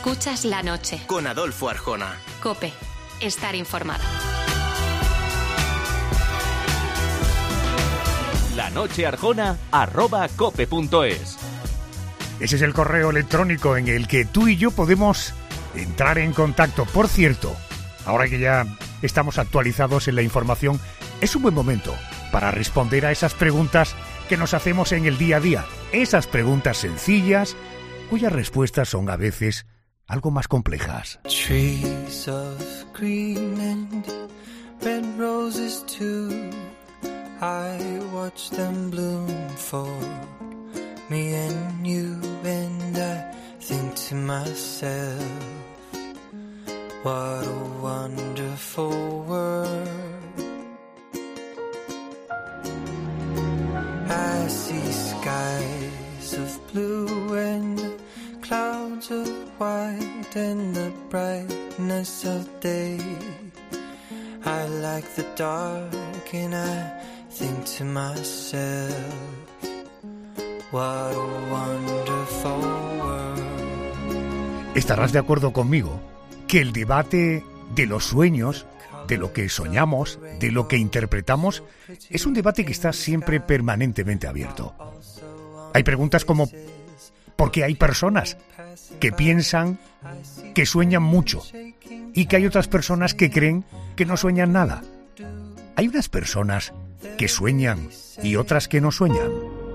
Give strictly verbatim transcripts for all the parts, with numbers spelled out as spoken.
Escuchas La Noche. Con Adolfo Arjona. COPE. Estar informado. La noche arjona arroba cope punto es. Ese es el correo electrónico en el que tú y yo podemos entrar en contacto. Por cierto, ahora que ya estamos actualizados en la información, es un buen momento para responder a esas preguntas que nos hacemos en el día a día. Esas preguntas sencillas, cuyas respuestas son a veces algo más complejas. Trees of green and red roses too. I watch them bloom for me and you, and I think to myself, what a wonderful world. I see skies of blue and clouds of white and the brightness of day. I like the dark and I think to myself, what a wonderful world. Estarás de acuerdo conmigo que el debate de los sueños, de lo que soñamos, de lo que interpretamos, es un debate que está siempre permanentemente abierto. Hay preguntas como ¿por qué hay personas que piensan que sueñan mucho y que hay otras personas que creen que no sueñan nada? Hay unas personas que sueñan y otras que no sueñan.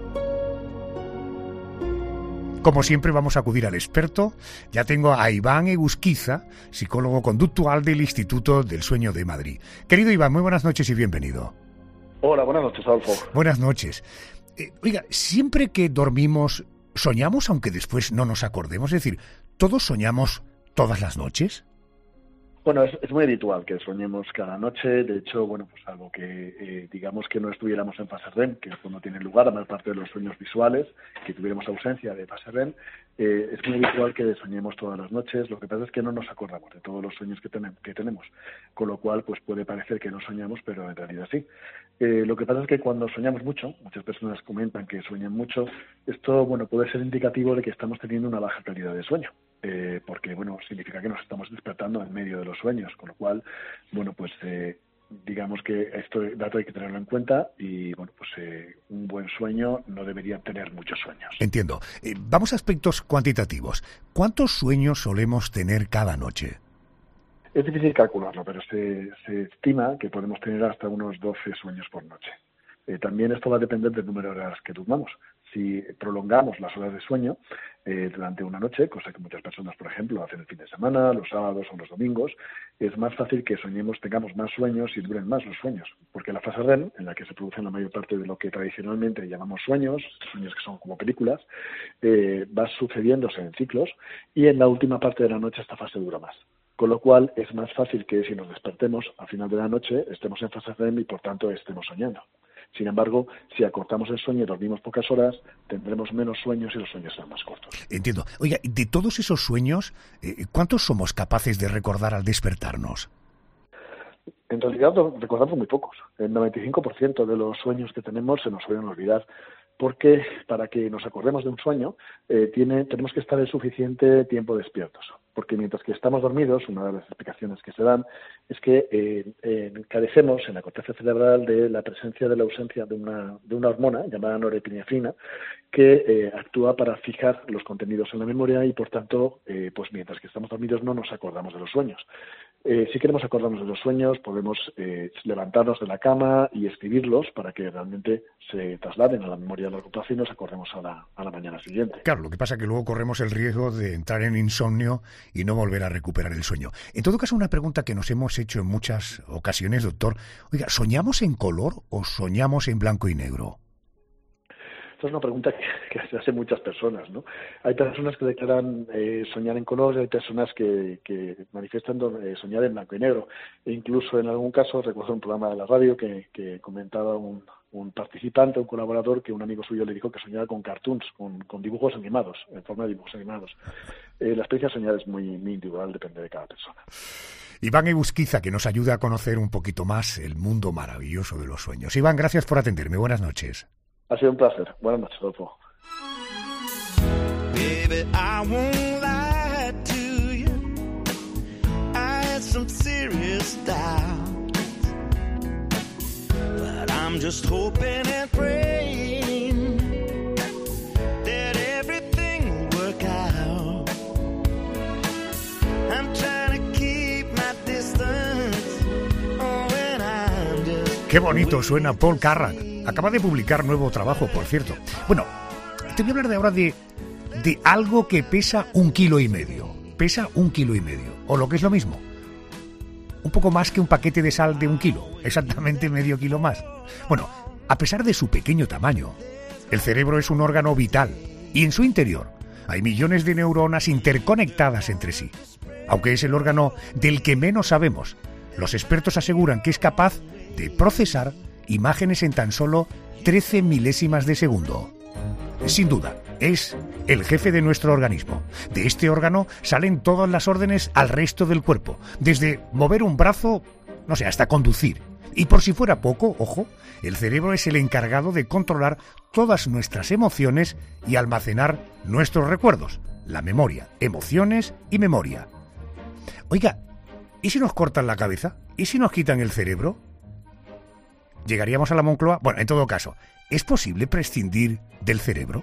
Como siempre vamos a acudir al experto. Ya tengo a Iván Egusquiza, psicólogo conductual del Instituto del Sueño de Madrid. Querido Iván, muy buenas noches y bienvenido. Hola, buenas noches, Adolfo. Buenas noches. Eh, oiga, siempre que dormimos, ¿soñamos aunque después no nos acordemos? Es decir, ¿todos soñamos todas las noches? Bueno, es, es muy habitual que soñemos cada noche. De hecho, bueno, pues algo que eh, digamos que no estuviéramos en fase R E M, que es cuando tiene lugar la mayor parte de los sueños visuales, que tuviéramos ausencia de fase R E M, eh, es muy habitual que soñemos todas las noches. Lo que pasa es que no nos acordamos de todos los sueños que, ten- que tenemos, con lo cual pues puede parecer que no soñamos, pero en realidad sí. Eh, lo que pasa es que cuando soñamos mucho, muchas personas comentan que sueñan mucho, esto bueno puede ser indicativo de que estamos teniendo una baja calidad de sueño. Eh, porque, bueno, significa que nos estamos despertando en medio de los sueños, con lo cual, bueno, pues eh, digamos que este dato hay que tenerlo en cuenta y, bueno, pues eh, un buen sueño no debería tener muchos sueños. Entiendo. Eh, vamos a aspectos cuantitativos. ¿Cuántos sueños solemos tener cada noche? Es difícil calcularlo, pero se, se estima que podemos tener hasta unos doce sueños por noche. Eh, también esto va a depender del número de horas que durmamos. Si prolongamos las horas de sueño eh, durante una noche, cosa que muchas personas, por ejemplo, hacen el fin de semana, los sábados o los domingos, es más fácil que soñemos, tengamos más sueños y duren más los sueños. Porque la fase R E M, en la que se producen la mayor parte de lo que tradicionalmente llamamos sueños, sueños que son como películas, eh, va sucediéndose en ciclos y en la última parte de la noche esta fase dura más. Con lo cual es más fácil que si nos despertemos a final de la noche estemos en fase R E M y por tanto estemos soñando. Sin embargo, si acortamos el sueño y dormimos pocas horas, tendremos menos sueños y los sueños serán más cortos. Entiendo. Oiga, de todos esos sueños, eh, ¿cuántos somos capaces de recordar al despertarnos? En realidad recordamos muy pocos. El noventa y cinco por ciento de los sueños que tenemos se nos suelen olvidar, porque para que nos acordemos de un sueño eh, tiene, tenemos que estar el suficiente tiempo despiertos. Porque mientras que estamos dormidos, una de las explicaciones que se dan es que eh, eh, carecemos en la corteza cerebral de la presencia de la ausencia de una, de una hormona llamada norepinefrina que eh, actúa para fijar los contenidos en la memoria y, por tanto, eh, pues mientras que estamos dormidos no nos acordamos de los sueños. Eh, si queremos acordarnos de los sueños, podemos eh, levantarnos de la cama y escribirlos para que realmente se trasladen a la memoria a largo plazo y nos acordemos a la, a la mañana siguiente. Claro, lo que pasa es que luego corremos el riesgo de entrar en insomnio y no volver a recuperar el sueño. En todo caso, una pregunta que nos hemos hecho en muchas ocasiones, doctor. Oiga, ¿soñamos en color o soñamos en blanco y negro? Esta es una pregunta que, que se hace muchas personas, ¿no? Hay personas que declaran eh, soñar en color y hay personas que, que manifiestan eh, soñar en blanco y negro. E incluso en algún caso, recuerdo un programa de la radio que, que comentaba un, un participante, un colaborador, que un amigo suyo le dijo que soñaba con cartoons, con, con dibujos animados, en forma de dibujos animados. Eh, la experiencia de soñar es muy, muy individual, depende de cada persona. Iván Egusquiza, que nos ayuda a conocer un poquito más el mundo maravilloso de los sueños. Iván, gracias por atenderme. Buenas noches. Ha sido un placer. Buenas noches, Adolfo. Baby, I won't lie to some serious doubts, but I'm just hoping and praying that everything will work out. I'm trying to keep my distance, oh, when I'm just... Qué bonito suena Paul Carrack. Acaba de publicar nuevo trabajo, por cierto. Bueno, te voy a hablar de ahora de, de algo que pesa un kilo y medio. Pesa un kilo y medio, o lo que es lo mismo, un poco más que un paquete de sal de un kilo, exactamente medio kilo más. Bueno, a pesar de su pequeño tamaño, el cerebro es un órgano vital y en su interior hay millones de neuronas interconectadas entre sí. Aunque es el órgano del que menos sabemos, los expertos aseguran que es capaz de procesar imágenes en tan solo trece milésimas de segundo. Sin duda, es el jefe de nuestro organismo. De este órgano salen todas las órdenes al resto del cuerpo, desde mover un brazo, no sé, hasta conducir. Y por si fuera poco, ojo, el cerebro es el encargado de controlar todas nuestras emociones y almacenar nuestros recuerdos, la memoria, emociones y memoria. Oiga, ¿y si nos cortan la cabeza? ¿Y si nos quitan el cerebro? ¿Llegaríamos a la Moncloa? Bueno, en todo caso, ¿es posible prescindir del cerebro?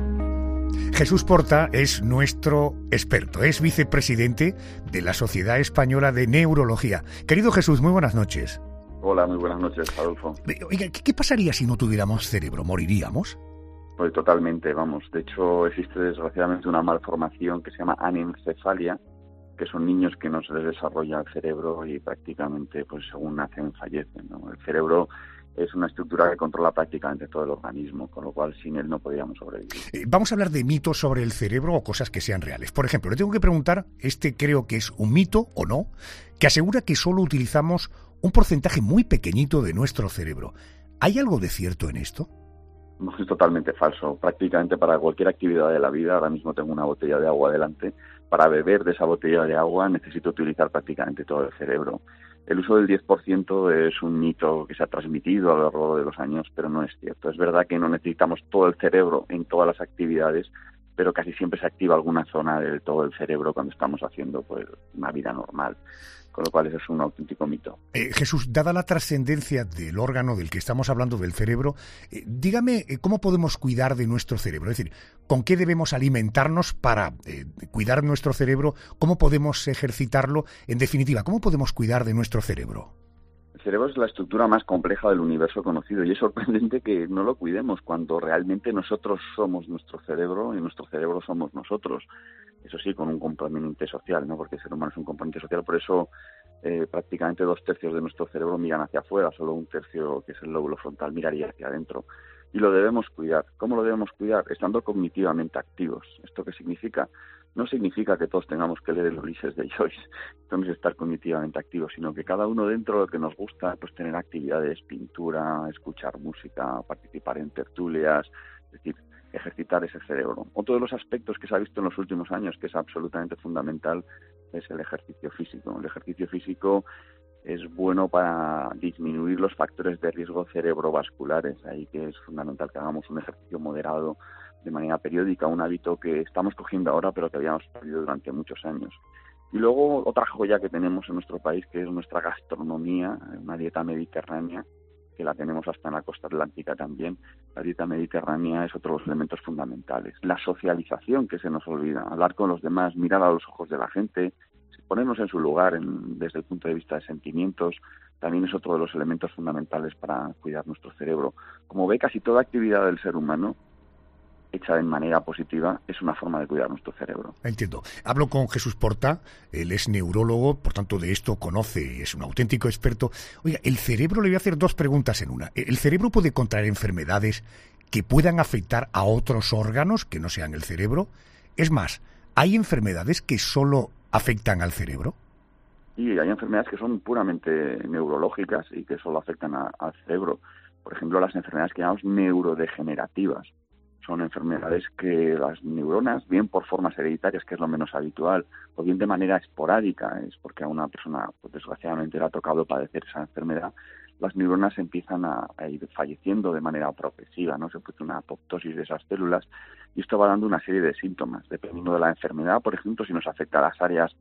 Jesús Porta es nuestro experto, es vicepresidente de la Sociedad Española de Neurología. Querido Jesús, muy buenas noches. Hola, muy buenas noches, Adolfo. Oiga, ¿qué pasaría si no tuviéramos cerebro? ¿Moriríamos? Pues totalmente, vamos. De hecho, existe desgraciadamente una malformación que se llama anencefalia, que son niños que no se les desarrolla el cerebro y prácticamente, pues según nacen, fallecen, ¿no? El cerebro es una estructura que controla prácticamente todo el organismo, con lo cual sin él no podríamos sobrevivir. Eh, vamos a hablar de mitos sobre el cerebro o cosas que sean reales. Por ejemplo, le tengo que preguntar, este creo que es un mito o no, que asegura que solo utilizamos un porcentaje muy pequeñito de nuestro cerebro. ¿Hay algo de cierto en esto? No, es totalmente falso. Prácticamente para cualquier actividad de la vida, ahora mismo tengo una botella de agua delante, para beber de esa botella de agua necesito utilizar prácticamente todo el cerebro. El uso del diez por ciento es un mito que se ha transmitido a lo largo de los años, pero no es cierto. Es verdad que no necesitamos todo el cerebro en todas las actividades, pero casi siempre se activa alguna zona del todo el cerebro cuando estamos haciendo pues una vida normal. Con lo cual eso es un auténtico mito. Eh, Jesús, dada la trascendencia del órgano del que estamos hablando, del cerebro, eh, dígame eh, cómo podemos cuidar de nuestro cerebro. Es decir, ¿con qué debemos alimentarnos para eh, cuidar nuestro cerebro? ¿Cómo podemos ejercitarlo? En definitiva, ¿cómo podemos cuidar de nuestro cerebro? El cerebro es la estructura más compleja del universo conocido y es sorprendente que no lo cuidemos cuando realmente nosotros somos nuestro cerebro y nuestro cerebro somos nosotros. Eso sí, con un componente social, ¿no? Porque el ser humano es un componente social, por eso eh, prácticamente dos tercios de nuestro cerebro miran hacia afuera, solo un tercio, que es el lóbulo frontal, miraría hacia adentro. Y lo debemos cuidar. ¿Cómo lo debemos cuidar? Estando cognitivamente activos. ¿Esto qué significa? No significa que todos tengamos que leer el Ulises de Joyce, entonces estar cognitivamente activos, sino que cada uno dentro de lo que nos gusta, pues tener actividades, pintura, escuchar música, participar en tertulias, es decir, ejercitar ese cerebro. Otro de los aspectos que se ha visto en los últimos años que es absolutamente fundamental es el ejercicio físico. El ejercicio físico es bueno para disminuir los factores de riesgo cerebrovasculares, ahí que es fundamental que hagamos un ejercicio moderado de manera periódica, un hábito que estamos cogiendo ahora pero que habíamos perdido durante muchos años. Y luego otra joya que tenemos en nuestro país, que es nuestra gastronomía, una dieta mediterránea, que la tenemos hasta en la costa atlántica también. La dieta mediterránea es otro de los elementos fundamentales. La socialización, que se nos olvida, hablar con los demás, mirar a los ojos de la gente, ponernos en su lugar en, desde el punto de vista de sentimientos, también es otro de los elementos fundamentales para cuidar nuestro cerebro. Como ve, casi toda actividad del ser humano hecha de manera positiva es una forma de cuidar nuestro cerebro. Entiendo. Hablo con Jesús Porta, él es neurólogo, por tanto de esto conoce, es un auténtico experto. Oiga, el cerebro, le voy a hacer dos preguntas en una. ¿El cerebro puede contraer enfermedades que puedan afectar a otros órganos que no sean el cerebro? Es más, ¿hay enfermedades que solo afectan al cerebro? Sí, hay enfermedades que son puramente neurológicas y que solo afectan a, al cerebro. Por ejemplo, las enfermedades que llamamos neurodegenerativas. Son enfermedades que las neuronas, bien por formas hereditarias, que es lo menos habitual, o bien de manera esporádica, es porque a una persona, pues, desgraciadamente le ha tocado padecer esa enfermedad, las neuronas empiezan a, a ir falleciendo de manera progresiva, ¿no? Se produce una apoptosis de esas células y esto va dando una serie de síntomas, dependiendo de la enfermedad. Por ejemplo, si nos afecta a las áreas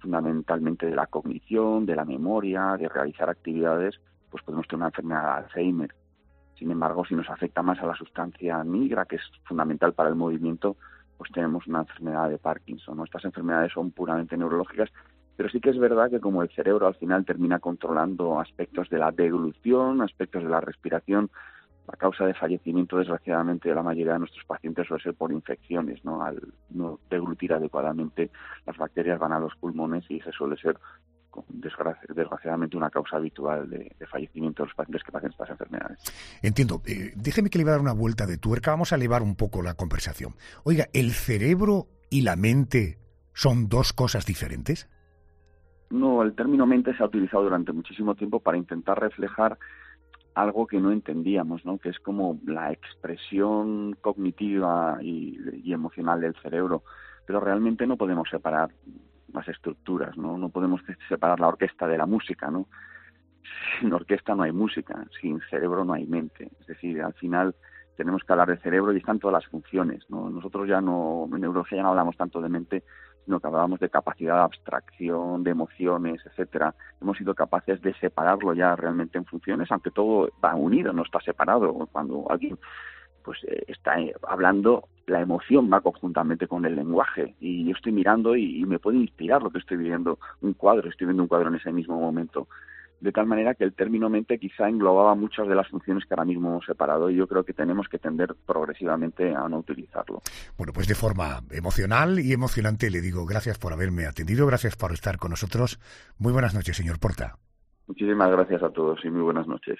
fundamentalmente de la cognición, de la memoria, de realizar actividades, pues podemos tener una enfermedad de Alzheimer. Sin embargo, si nos afecta más a la sustancia nigra, que es fundamental para el movimiento, pues tenemos una enfermedad de Parkinson, ¿no? Estas enfermedades son puramente neurológicas, pero sí que es verdad que como el cerebro al final termina controlando aspectos de la deglución, aspectos de la respiración, la causa de fallecimiento, desgraciadamente, de la mayoría de nuestros pacientes suele ser por infecciones, ¿no? Al no deglutir adecuadamente, las bacterias van a los pulmones y se suele ser, desgraci- desgraciadamente, una causa habitual de, de fallecimiento de los pacientes que padecen estas enfermedades. Entiendo. Eh, déjeme que le voy a dar una vuelta de tuerca. Vamos a elevar un poco la conversación. Oiga, ¿el cerebro y la mente son dos cosas diferentes? No, el término mente se ha utilizado durante muchísimo tiempo para intentar reflejar algo que no entendíamos, ¿no? Que es como la expresión cognitiva y, y emocional del cerebro, pero realmente no podemos separar las estructuras, ¿no? No podemos separar la orquesta de la música, ¿no? Sin orquesta no hay música, sin cerebro no hay mente. Es decir, al final tenemos que hablar de cerebro y están todas las funciones, ¿no? Nosotros ya no, en neurología ya no hablamos tanto de mente, sino que hablábamos de capacidad de abstracción, de emociones, etcétera. Hemos sido capaces de separarlo ya realmente en funciones, aunque todo va unido, no está separado. Cuando alguien pues eh, está hablando, la emoción va conjuntamente con el lenguaje, y yo estoy mirando y, y me puede inspirar lo que estoy viendo, un cuadro, estoy viendo un cuadro en ese mismo momento. De tal manera que el término mente quizá englobaba muchas de las funciones que ahora mismo hemos separado, y yo creo que tenemos que tender progresivamente a no utilizarlo. Bueno, pues de forma emocional y emocionante le digo gracias por haberme atendido, gracias por estar con nosotros. Muy buenas noches, señor Porta. Muchísimas gracias a todos y muy buenas noches.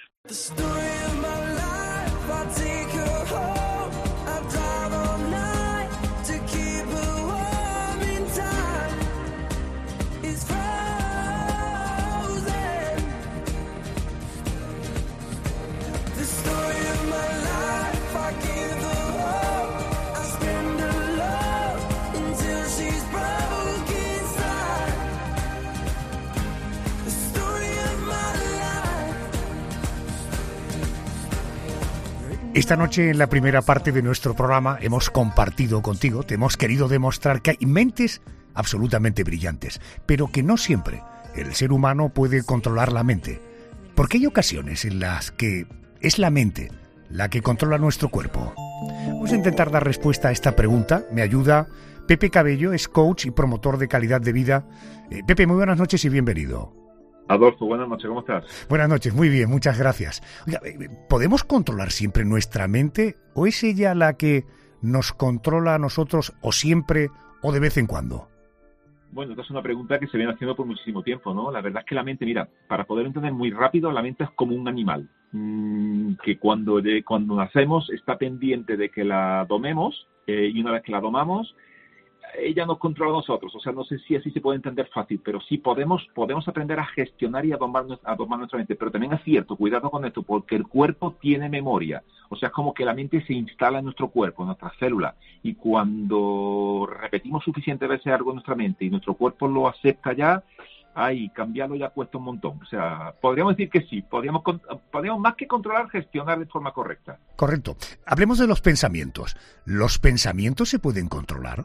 Esta noche, en la primera parte de nuestro programa, hemos compartido contigo, te hemos querido demostrar que hay mentes absolutamente brillantes, pero que no siempre el ser humano puede controlar la mente. Porque hay ocasiones en las que es la mente la que controla nuestro cuerpo. Vamos a intentar dar respuesta a esta pregunta. Me ayuda Pepe Cabello, es coach y promotor de calidad de vida. Eh, Pepe, muy buenas noches y bienvenido. Adolfo, buenas noches, ¿cómo estás? Buenas noches, muy bien, muchas gracias. Oiga, ¿podemos controlar siempre nuestra mente o es ella la que nos controla a nosotros o siempre o de vez en cuando? Bueno, esta es una pregunta que se viene haciendo por muchísimo tiempo, ¿no? La verdad es que la mente, mira, para poder entender muy rápido, la mente es como un animal, mmm, que cuando, de, cuando nacemos está pendiente de que la domemos, eh, y una vez que la domamos, ella nos controla a nosotros. O sea, no sé si así se puede entender fácil, pero sí podemos podemos aprender a gestionar y a domar, a domar nuestra mente. Pero también es cierto, cuidado con esto, porque el cuerpo tiene memoria. O sea, es como que la mente se instala en nuestro cuerpo, en nuestras células. Y cuando repetimos suficientes veces algo en nuestra mente y nuestro cuerpo lo acepta ya, ahí, cambiarlo ya cuesta un montón. O sea, podríamos decir que sí, podríamos, podríamos más que controlar, gestionar de forma correcta. Correcto. Hablemos de los pensamientos. ¿Los pensamientos se pueden controlar?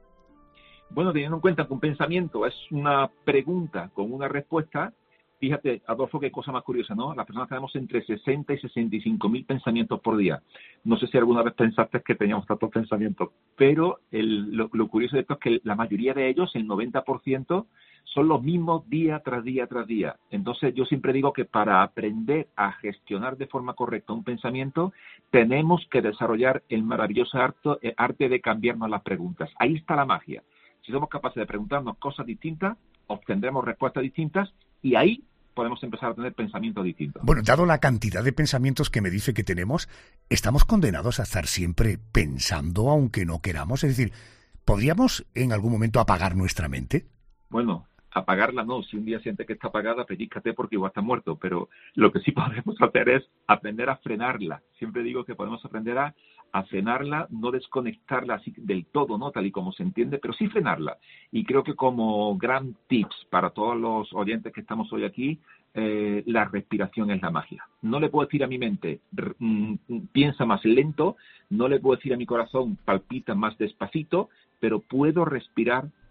Bueno, teniendo en cuenta que un pensamiento es una pregunta con una respuesta, fíjate, Adolfo, qué cosa más curiosa, ¿no? Las personas tenemos entre sesenta y sesenta y cinco mil pensamientos por día. No sé si alguna vez pensaste que teníamos tantos pensamientos, pero el, lo, lo curioso de esto es que la mayoría de ellos, el noventa por ciento, son los mismos día tras día tras día. Entonces, yo siempre digo que para aprender a gestionar de forma correcta un pensamiento, tenemos que desarrollar el maravilloso arte, arte de cambiarnos las preguntas. Ahí está la magia. Si somos capaces de preguntarnos cosas distintas, obtendremos respuestas distintas y ahí podemos empezar a tener pensamientos distintos. Bueno, dado la cantidad de pensamientos que me dice que tenemos, ¿estamos condenados a estar siempre pensando aunque no queramos? Es decir, ¿podríamos en algún momento apagar nuestra mente? Bueno, apagarla no. Si un día sientes que está apagada, pellízcate porque igual está muerto. Pero lo que sí podemos hacer es aprender a frenarla. Siempre digo que podemos aprender a a frenarla, no desconectarla así del todo, ¿no? Tal y como se entiende, pero sí frenarla. Y creo que como gran tips para todos los oyentes que estamos hoy aquí, eh, la respiración es la magia. No le puedo decir a mi mente, mm, piensa más lento, no le puedo decir a mi corazón, palpita más despacito, pero puedo respirar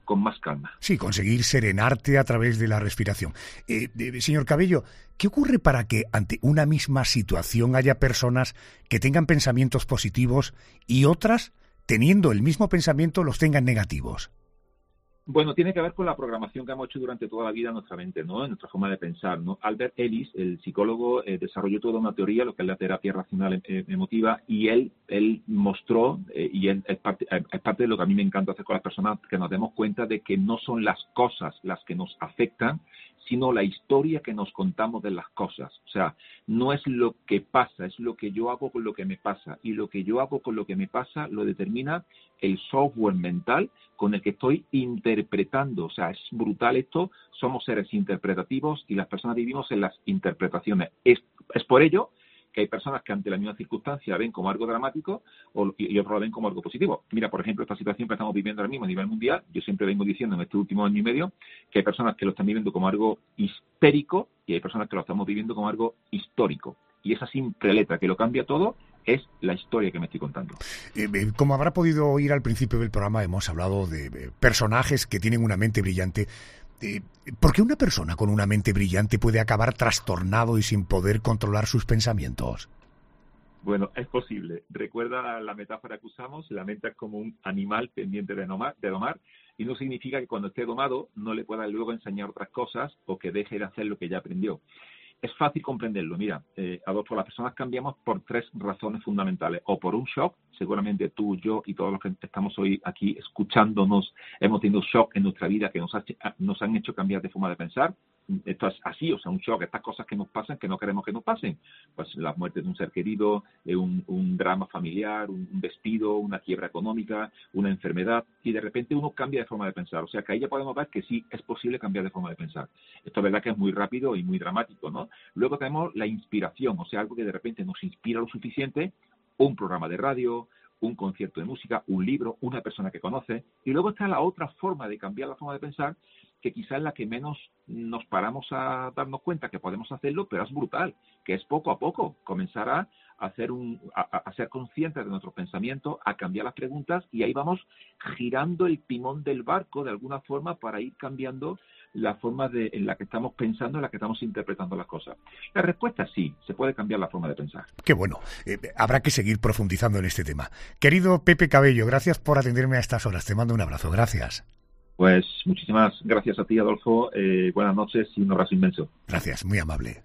con más calma. Sí, conseguir serenarte a través de la respiración. Eh, eh, señor Cabello, ¿qué ocurre para que ante una misma situación haya personas que tengan pensamientos positivos y otras, teniendo el mismo pensamiento, los tengan negativos? Bueno, tiene que ver con la programación que hemos hecho durante toda la vida en nuestra mente, ¿no? En nuestra forma de pensar, ¿no? Albert Ellis, el psicólogo, eh, desarrolló toda una teoría, lo que es la terapia racional eh, emotiva, y él él mostró, eh, y él, es, parte, es parte de lo que a mí me encanta hacer con las personas, que nos demos cuenta de que no son las cosas las que nos afectan, sino la historia que nos contamos de las cosas. O sea, no es lo que pasa, es lo que yo hago con lo que me pasa. Y lo que yo hago con lo que me pasa lo determina el software mental con el que estoy interpretando. O sea, es brutal esto. Somos seres interpretativos y las personas vivimos en las interpretaciones. Es, es por ello que hay personas que ante la misma circunstancia ven como algo dramático o, y, y otros lo ven como algo positivo. Mira, por ejemplo, esta situación que estamos viviendo ahora mismo a nivel mundial, yo siempre vengo diciendo en este último año y medio que hay personas que lo están viviendo como algo histérico y hay personas que lo estamos viviendo como algo histórico. Y esa simple letra que lo cambia todo es la historia que me estoy contando. Eh, eh, como habrá podido oír al principio del programa, hemos hablado de eh, personajes que tienen una mente brillante. Eh, ¿Por qué una persona con una mente brillante puede acabar trastornado y sin poder controlar sus pensamientos? Bueno, es posible. Recuerda la metáfora que usamos, la mente es como un animal pendiente de domar, de domar, y no significa que cuando esté domado no le pueda luego enseñar otras cosas o que deje de hacer lo que ya aprendió. Es fácil comprenderlo. Mira, eh, Adolfo, las personas cambiamos por tres razones fundamentales. O por un shock, seguramente tú, yo y todos los que estamos hoy aquí escuchándonos hemos tenido shock en nuestra vida que nos, ha, nos han hecho cambiar de forma de pensar. Esto es así, o sea, un shock, estas cosas que nos pasan que no queremos que nos pasen. Pues la muerte de un ser querido, un, un drama familiar, un despido, una quiebra económica, una enfermedad, y de repente uno cambia de forma de pensar. O sea, que ahí ya podemos ver que sí es posible cambiar de forma de pensar. Esto es verdad que es muy rápido y muy dramático, ¿no? Luego tenemos la inspiración, o sea, algo que de repente nos inspira lo suficiente, un programa de radio, un concierto de música, un libro, una persona que conoce. Y luego está la otra forma de cambiar la forma de pensar, que quizás es la que menos nos paramos a darnos cuenta que podemos hacerlo, pero es brutal, que es poco a poco comenzar a hacer un, a, a ser conscientes de nuestros pensamientos, a cambiar las preguntas, y ahí vamos girando el timón del barco de alguna forma para ir cambiando la forma de, en la que estamos pensando, en la que estamos interpretando las cosas. La respuesta es sí, se puede cambiar la forma de pensar. Qué bueno, eh, habrá que seguir profundizando en este tema. Querido Pepe Cabello, gracias por atenderme a estas horas. Te mando un abrazo, gracias. Pues muchísimas gracias a ti, Adolfo. Eh, buenas noches y un abrazo inmenso. Gracias, muy amable.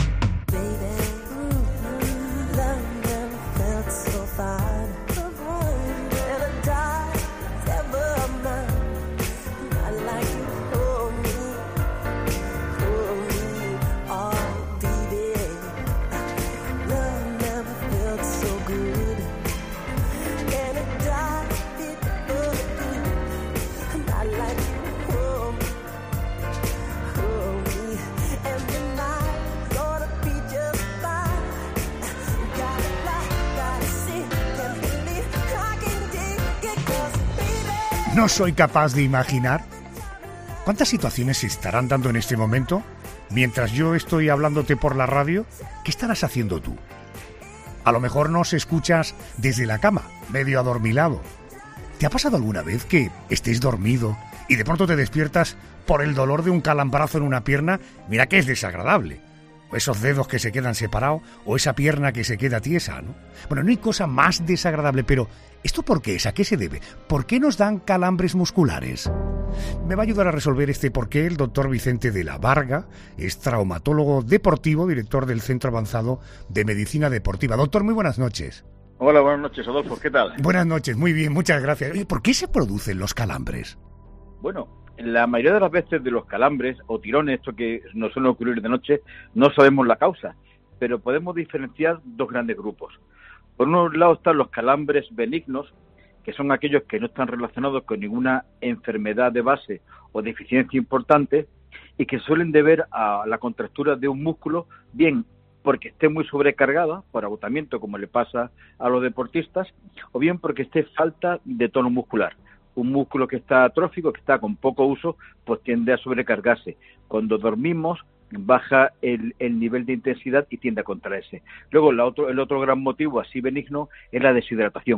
No soy capaz de imaginar cuántas situaciones se estarán dando en este momento mientras yo estoy hablándote por la radio. ¿Qué estarás haciendo tú? A lo mejor nos escuchas desde la cama, medio adormilado. ¿Te ha pasado alguna vez que estés dormido y de pronto te despiertas por el dolor de un calambrazo en una pierna? Mira que es desagradable. O esos dedos que se quedan separados, o esa pierna que se queda tiesa, ¿no? Bueno, no hay cosa más desagradable, pero ¿esto por qué es? ¿A qué se debe? ¿Por qué nos dan calambres musculares? Me va a ayudar a resolver este porqué el doctor Vicente de la Varga, es traumatólogo deportivo, director del Centro Avanzado de Medicina Deportiva. Doctor, muy buenas noches. Hola, buenas noches, Adolfo, ¿qué tal? Buenas noches, muy bien, muchas gracias. Oye, ¿por qué se producen los calambres? Bueno, la mayoría de las veces de los calambres o tirones, esto que nos suele ocurrir de noche, no sabemos la causa, pero podemos diferenciar dos grandes grupos. Por un lado están los calambres benignos, que son aquellos que no están relacionados con ninguna enfermedad de base o deficiencia importante y que suelen deber a la contractura de un músculo, bien porque esté muy sobrecargada por agotamiento, como le pasa a los deportistas, o bien porque esté falta de tono muscular. Un músculo que está atrófico, que está con poco uso, pues tiende a sobrecargarse. Cuando dormimos, baja el, el nivel de intensidad y tiende a contraerse. Luego, la otro, el otro gran motivo, así benigno, es la deshidratación.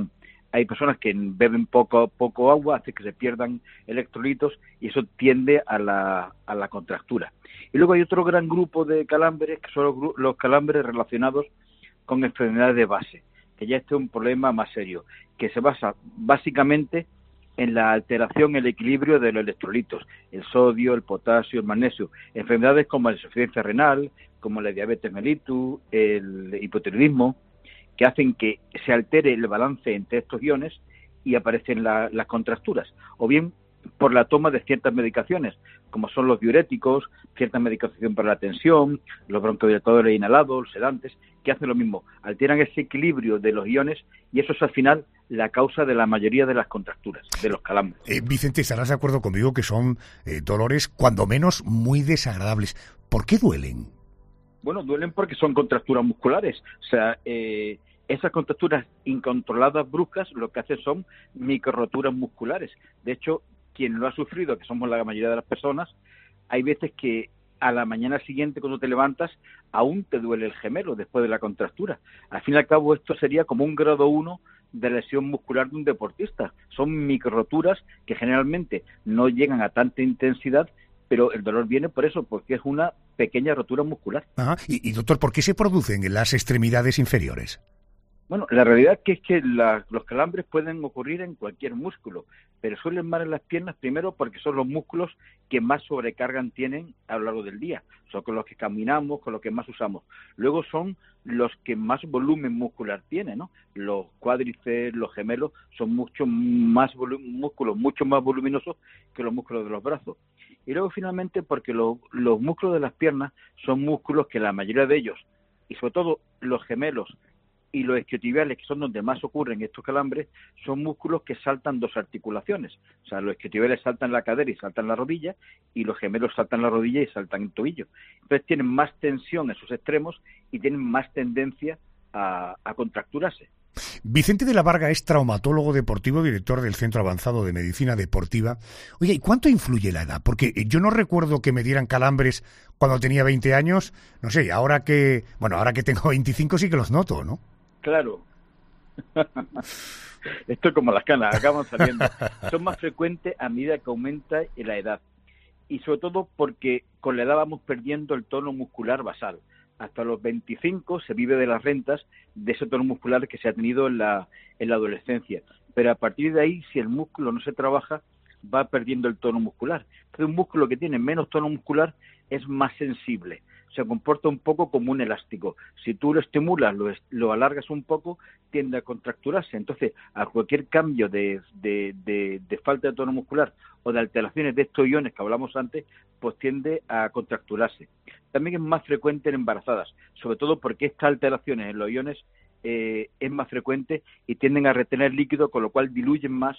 hay personas que beben poco poco agua, hace que se pierdan electrolitos y eso tiende a la, a la contractura. Y luego hay otro gran grupo de calambres, que son los, los calambres relacionados con enfermedades de base, que ya este es un problema más serio, que se basa básicamente en la alteración, el equilibrio de los electrolitos, el sodio, el potasio, el magnesio, enfermedades como la insuficiencia renal, como la diabetes mellitus, el hipotiroidismo, que hacen que se altere el balance entre estos iones y aparecen la, las contracturas, o bien por la toma de ciertas medicaciones, como son los diuréticos, cierta medicación para la tensión, los broncodilatadores inhalados, los sedantes, que hacen lo mismo, alteran ese equilibrio de los iones y eso es al final la causa de la mayoría de las contracturas, de los calambres. Eh, Vicente, estarás de acuerdo conmigo que son eh, dolores cuando menos muy desagradables. ¿Por qué duelen? Bueno, duelen porque son contracturas musculares, o sea, eh, esas contracturas incontroladas bruscas lo que hacen son microroturas musculares. De hecho, quien lo ha sufrido, que somos la mayoría de las personas, hay veces que a la mañana siguiente cuando te levantas aún te duele el gemelo después de la contractura. Al fin y al cabo esto sería como un grado uno de lesión muscular de un deportista. Son microroturas que generalmente no llegan a tanta intensidad, pero el dolor viene por eso, porque es una pequeña rotura muscular. Ajá. Y, y doctor, ¿por qué se producen en las extremidades inferiores? Bueno, la realidad que es que la, los calambres pueden ocurrir en cualquier músculo, pero suelen más en las piernas primero porque son los músculos que más sobrecarga tienen a lo largo del día. Son con los que caminamos, con los que más usamos. Luego son los que más volumen muscular tienen, ¿no? Los cuádriceps, los gemelos son mucho más músculos, mucho más voluminosos que los músculos de los brazos. Y luego finalmente porque lo, los músculos de las piernas son músculos que la mayoría de ellos, y sobre todo los gemelos, y los isquiotibiales, que son donde más ocurren estos calambres, son músculos que saltan dos articulaciones. O sea, los isquiotibiales saltan la cadera y saltan la rodilla, y los gemelos saltan la rodilla y saltan el tobillo. Entonces tienen más tensión en sus extremos y tienen más tendencia a, a contracturarse. Vicente de la Varga es traumatólogo deportivo, director del Centro Avanzado de Medicina Deportiva. Oye, ¿y cuánto influye la edad? Porque yo no recuerdo que me dieran calambres cuando tenía veinte años. No sé, ahora que, bueno, ahora que tengo veinticinco sí que los noto, ¿no? Claro. Esto es como las canas, acaban saliendo. Son más frecuentes a medida que aumenta la edad. Y sobre todo porque con la edad vamos perdiendo el tono muscular basal. Hasta los veinticinco se vive de las rentas de ese tono muscular que se ha tenido en la, en la adolescencia. Pero a partir de ahí, si el músculo no se trabaja, va perdiendo el tono muscular. Entonces, un músculo que tiene menos tono muscular es más sensible. Se comporta un poco como un elástico. Si tú lo estimulas, lo, lo alargas un poco, tiende a contracturarse. Entonces, a cualquier cambio de, de, de, de falta de tono muscular o de alteraciones de estos iones que hablamos antes, pues tiende a contracturarse. También es más frecuente en embarazadas, sobre todo porque estas alteraciones en los iones eh, es más frecuente y tienden a retener líquido, con lo cual diluyen más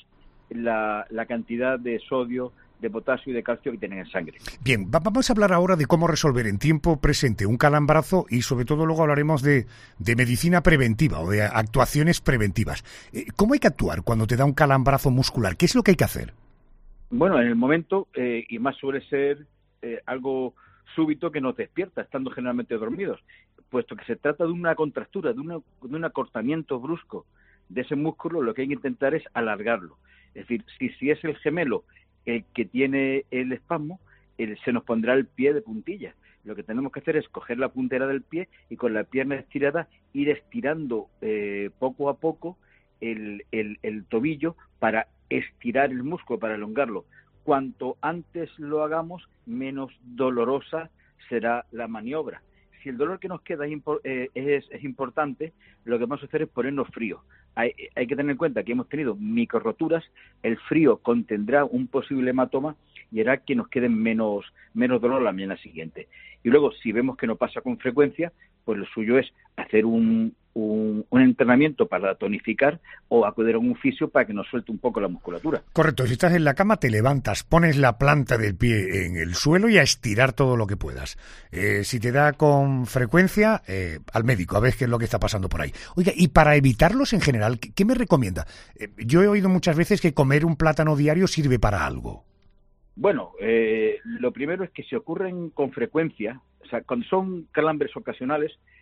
la, la cantidad de sodio, de potasio y de calcio que tienen en sangre. Bien, vamos a hablar ahora de cómo resolver en tiempo presente un calambrazo y sobre todo luego hablaremos de, de medicina preventiva o de actuaciones preventivas. ¿Cómo hay que actuar cuando te da un calambrazo muscular? ¿Qué es lo que hay que hacer? Bueno, en el momento, eh, y más suele ser eh, algo súbito que nos despierta, estando generalmente dormidos, puesto que se trata de una contractura, de, una, de un acortamiento brusco de ese músculo, lo que hay que intentar es alargarlo. Es decir, si, si es el gemelo el que tiene el espasmo, el, se nos pondrá el pie de puntilla. Lo que tenemos que hacer es coger la puntera del pie y con la pierna estirada ir estirando eh, poco a poco el, el, el tobillo para estirar el músculo, para elongarlo. Cuanto antes lo hagamos, menos dolorosa será la maniobra. Si el dolor que nos queda es, eh, es, es importante, lo que vamos a hacer es ponernos frío. Hay, hay que tener en cuenta que hemos tenido microroturas, el frío contendrá un posible hematoma y hará que nos quede menos, menos dolor la mañana siguiente. Y luego, si vemos que no pasa con frecuencia, pues lo suyo es hacer un, un, un entrenamiento para tonificar o acudir a un fisio para que nos suelte un poco la musculatura. Correcto, si estás en la cama te levantas, pones la planta del pie en el suelo y a estirar todo lo que puedas. Eh, si te da con frecuencia, eh, al médico, a ver qué es lo que está pasando por ahí. Oiga, y para evitarlos en general, ¿qué, qué me recomienda? Eh, yo he oído muchas veces que comer un plátano diario sirve para algo. Bueno, eh, lo primero es que si ocurren con frecuencia, o sea, cuando son calambres ocasionales,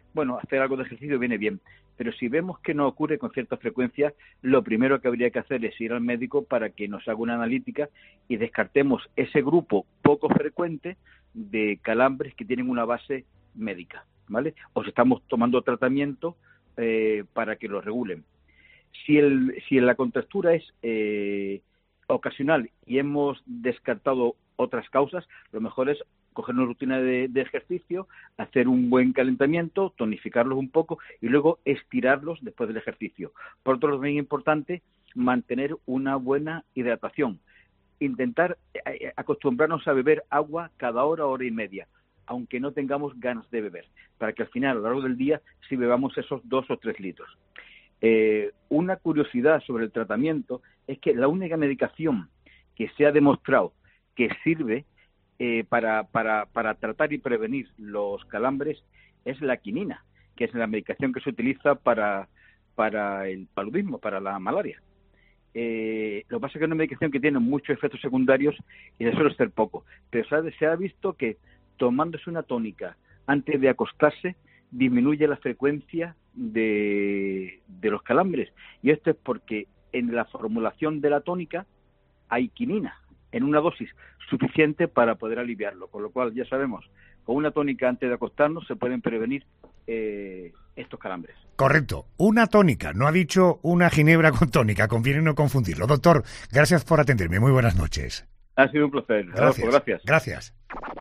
bueno, hacer algo de ejercicio viene bien. Pero si vemos que no ocurre con cierta frecuencia, lo primero que habría que hacer es ir al médico para que nos haga una analítica y descartemos ese grupo poco frecuente de calambres que tienen una base médica, ¿vale? O si estamos tomando tratamiento eh, para que lo regulen. Si, el, si la contractura es eh, ocasional y hemos descartado otras causas, lo mejor es coger una rutina de, de ejercicio, hacer un buen calentamiento, tonificarlos un poco y luego estirarlos después del ejercicio. Por otro lado, es muy importante mantener una buena hidratación. Intentar eh, acostumbrarnos a beber agua cada hora, hora y media, aunque no tengamos ganas de beber, para que al final, a lo largo del día, sí bebamos esos dos o tres litros. Eh, una curiosidad sobre el tratamiento es que la única medicación que se ha demostrado que sirve eh, para, para, para tratar y prevenir los calambres es la quinina, que es la medicación que se utiliza para, para el paludismo, para la malaria. Eh, lo que pasa es que es una medicación que tiene muchos efectos secundarios y le suele ser poco, pero se ha, se ha visto que tomándose una tónica antes de acostarse disminuye la frecuencia de, de los calambres, y esto es porque en la formulación de la tónica hay quinina en una dosis suficiente para poder aliviarlo, con lo cual ya sabemos, con una tónica antes de acostarnos se pueden prevenir eh, estos calambres. Correcto, una tónica, no ha dicho una ginebra con tónica, conviene no confundirlo. Doctor, gracias por atenderme, muy buenas noches. Ha sido un placer. Gracias. Adolfo, gracias. Gracias.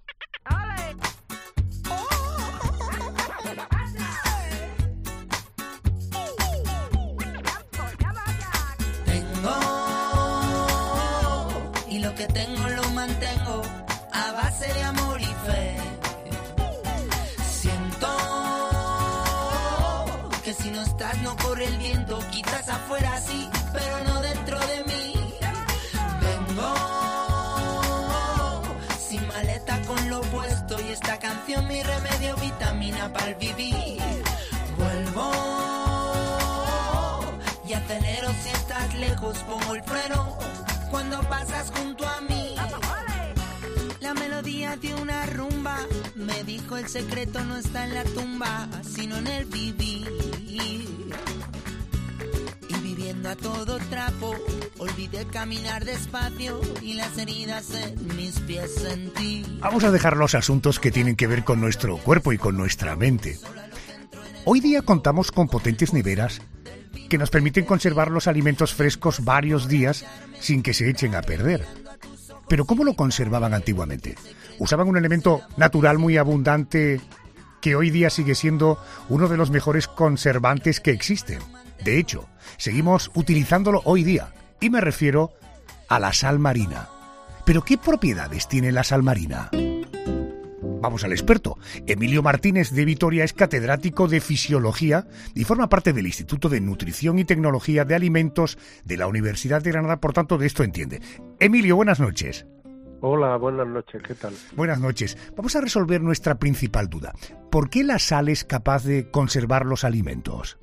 Que tengo lo mantengo a base de amor y fe. Siento que si no estás no corre el viento, quizás afuera sí, pero no dentro de mí. Vengo sin maleta con lo puesto y esta canción mi remedio, vitamina para el vivir. Vuelvo y acelero si estás lejos, pongo el freno cuando pasas junto a mí. La melodía de una rumba me dijo el secreto no está en la tumba, sino en el vivir. Y viviendo a todo trapo, olvidé caminar despacio y las heridas en mis pies sentí. Vamos a dejar los asuntos que tienen que ver con nuestro cuerpo y con nuestra mente. Hoy día contamos con potentes neveras que nos permiten conservar los alimentos frescos varios días sin que se echen a perder. Pero ¿cómo lo conservaban antiguamente? Usaban un elemento natural muy abundante que hoy día sigue siendo uno de los mejores conservantes que existen. De hecho, seguimos utilizándolo hoy día, y me refiero a la sal marina. ¿Pero qué propiedades tiene la sal marina? Vamos al experto. Emilio Martínez de Vitoria es catedrático de Fisiología y forma parte del Instituto de Nutrición y Tecnología de Alimentos de la Universidad de Granada, por tanto de esto entiende. Emilio, buenas noches. Hola, buenas noches, ¿qué tal? Buenas noches. Vamos a resolver nuestra principal duda. ¿Por qué la sal es capaz de conservar los alimentos?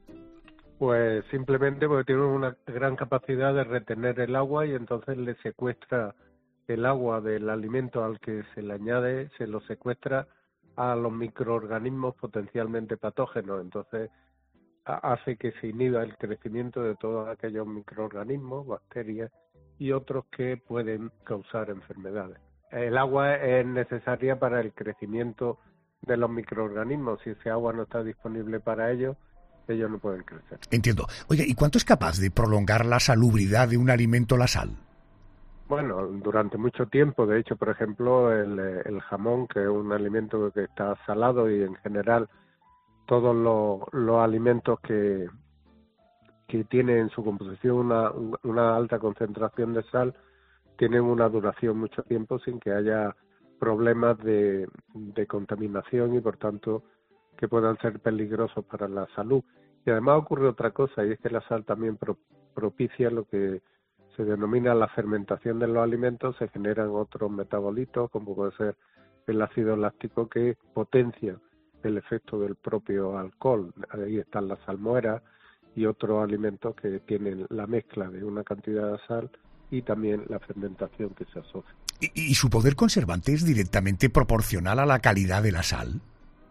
Pues simplemente porque tiene una gran capacidad de retener el agua y entonces le secuestra el agua del alimento al que se le añade, se lo secuestra a los microorganismos potencialmente patógenos. Entonces hace que se inhiba el crecimiento de todos aquellos microorganismos, bacterias y otros que pueden causar enfermedades. El agua es necesaria para el crecimiento de los microorganismos. Si ese agua no está disponible para ellos, ellos no pueden crecer. Entiendo. Oiga, ¿y cuánto es capaz de prolongar la salubridad de un alimento la sal? Bueno, durante mucho tiempo. De hecho, por ejemplo, el, el jamón, que es un alimento que está salado, y en general todos los, los alimentos que, que tienen en su composición una, una alta concentración de sal, tienen una duración mucho tiempo sin que haya problemas de, de contaminación y, por tanto, que puedan ser peligrosos para la salud. Y además ocurre otra cosa, y es que la sal también pro, propicia lo que se denomina la fermentación de los alimentos. Se generan otros metabolitos, como puede ser el ácido láctico, que potencia el efecto del propio alcohol. Ahí están las salmueras y otros alimentos que tienen la mezcla de una cantidad de sal y también la fermentación que se asocia. ¿Y, y su poder conservante es directamente proporcional a la calidad de la sal?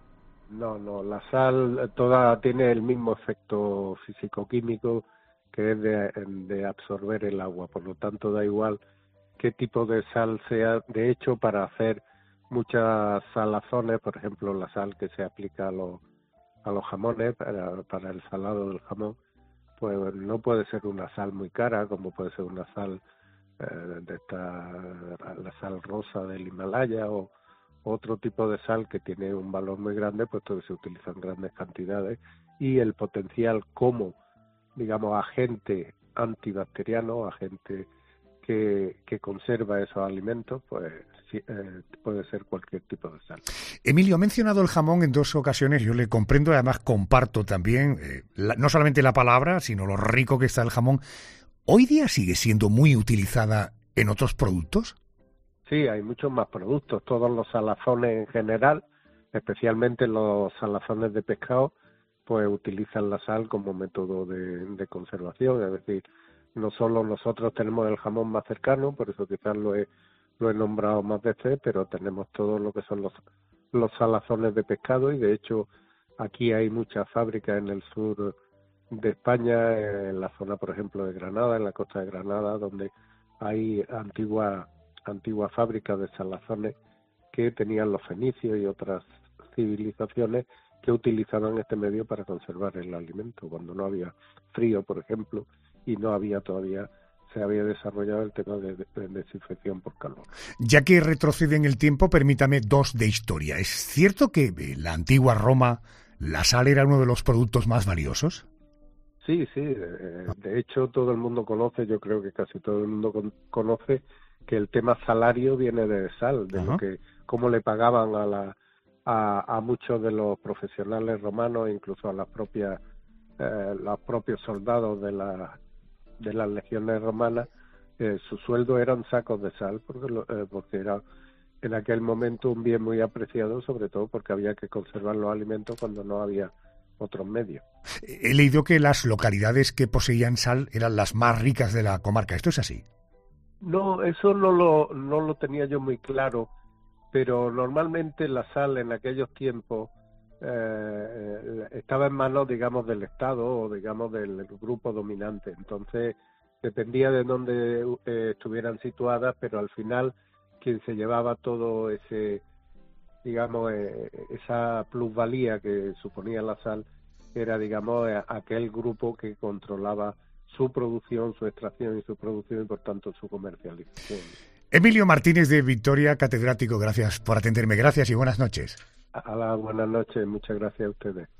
No, no, la sal toda tiene el mismo efecto físico-químico que es de, de absorber el agua, por lo tanto da igual qué tipo de sal sea. De hecho, para hacer muchas salazones, por ejemplo, la sal que se aplica a los, a los jamones, para, para el salado del jamón, pues no puede ser una sal muy cara, como puede ser una sal eh, de esta, la sal rosa del Himalaya o otro tipo de sal que tiene un valor muy grande, puesto que se utiliza en grandes cantidades, y el potencial como, digamos, agente antibacteriano, agente que, que conserva esos alimentos, pues sí, eh, puede ser cualquier tipo de sal. Emilio, ha mencionado el jamón en dos ocasiones, yo le comprendo, además comparto también, eh, la, no solamente la palabra, sino lo rico que está el jamón. ¿Hoy día sigue siendo muy utilizada en otros productos? Sí, hay muchos más productos. Todos los salazones en general, especialmente los salazones de pescado, pues utilizan la sal como método de, de conservación. Es decir, no solo nosotros tenemos el jamón más cercano, por eso quizás lo he, lo he nombrado más veces, pero tenemos todo lo que son los, los salazones de pescado, y de hecho aquí hay muchas fábricas en el sur de España, en la zona, por ejemplo, de Granada, en la costa de Granada, donde hay antiguas antiguas fábricas de salazones que tenían los fenicios y otras civilizaciones que utilizaban este medio para conservar el alimento cuando no había frío, por ejemplo, y no había todavía, se había desarrollado el tema de, de, de desinfección por calor. Ya que retrocede en el tiempo, permítame dos de historia. ¿Es cierto que en la antigua Roma la sal era uno de los productos más valiosos? Sí, sí. De, de hecho, todo el mundo conoce, yo creo que casi todo el mundo con, conoce que el tema salario viene de sal, de Ajá. lo que cómo le pagaban a la a, a muchos de los profesionales romanos, incluso a las propias eh, los propios soldados de la de las legiones romanas, eh, su sueldo eran sacos de sal, porque lo, eh, porque era en aquel momento un bien muy apreciado, sobre todo porque había que conservar los alimentos cuando no había otros medios. He leído que las localidades que poseían sal eran las más ricas de la comarca. ¿Esto es así? No, eso no lo, no lo tenía yo muy claro, pero normalmente la sal en aquellos tiempos eh, estaba en manos, digamos, del Estado o, digamos, del grupo dominante. Entonces, dependía de dónde eh, estuvieran situadas, pero al final quien se llevaba todo ese, digamos, eh, esa plusvalía que suponía la sal era, digamos, aquel grupo que controlaba su producción, su extracción y su producción y, por tanto, su comercialización. Emilio Martínez de Vitoria, catedrático, gracias por atenderme. Gracias y buenas noches. A la buenas noches, muchas gracias a ustedes.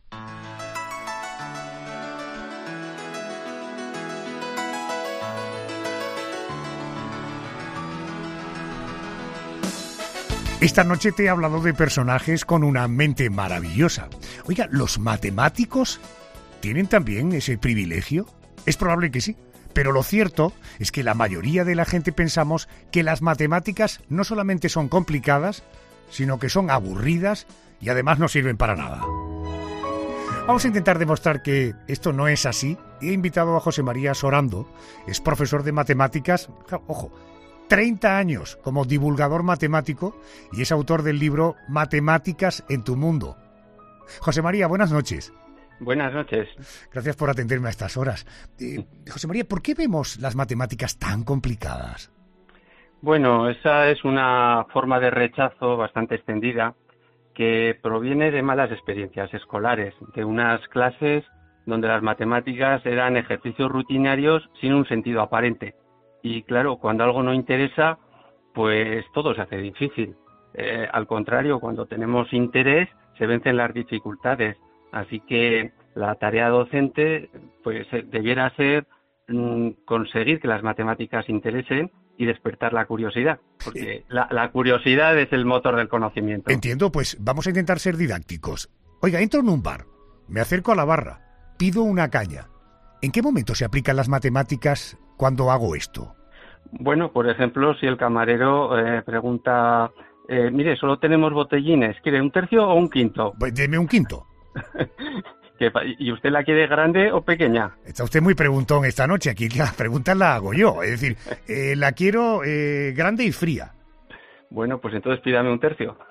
Esta noche te he hablado de personajes con una mente maravillosa. Oiga, ¿los matemáticos tienen también ese privilegio? Es probable que sí, pero lo cierto es que la mayoría de la gente pensamos que las matemáticas no solamente son complicadas, sino que son aburridas y además no sirven para nada. Vamos a intentar demostrar que esto no es así. He invitado a José María Sorando, es profesor de matemáticas, ojo, treinta años como divulgador matemático y es autor del libro Matemáticas en tu mundo. José María, buenas noches. Buenas noches. Gracias por atenderme a estas horas. Eh, José María, ¿por qué vemos las matemáticas tan complicadas? Bueno, esa es una forma de rechazo bastante extendida que proviene de malas experiencias escolares, de unas clases donde las matemáticas eran ejercicios rutinarios sin un sentido aparente. Y claro, cuando algo no interesa, pues todo se hace difícil. Eh, al contrario, cuando tenemos interés, se vencen las dificultades. Así que la tarea docente pues debiera ser mmm, conseguir que las matemáticas interesen y despertar la curiosidad, porque la, la curiosidad es el motor del conocimiento. Entiendo, pues vamos a intentar ser didácticos. Oiga, entro en un bar, me acerco a la barra, pido una caña. ¿En qué momento se aplican las matemáticas cuando hago esto? Bueno, por ejemplo, si el camarero eh, pregunta, eh, mire, solo tenemos botellines, ¿quiere un tercio o un quinto? Pues deme un quinto. ¿Y usted la quiere grande o pequeña? Está usted muy preguntón esta noche. Aquí las preguntas las hago yo. Es decir, eh, la quiero eh, grande y fría. Bueno, pues entonces pídame un tercio.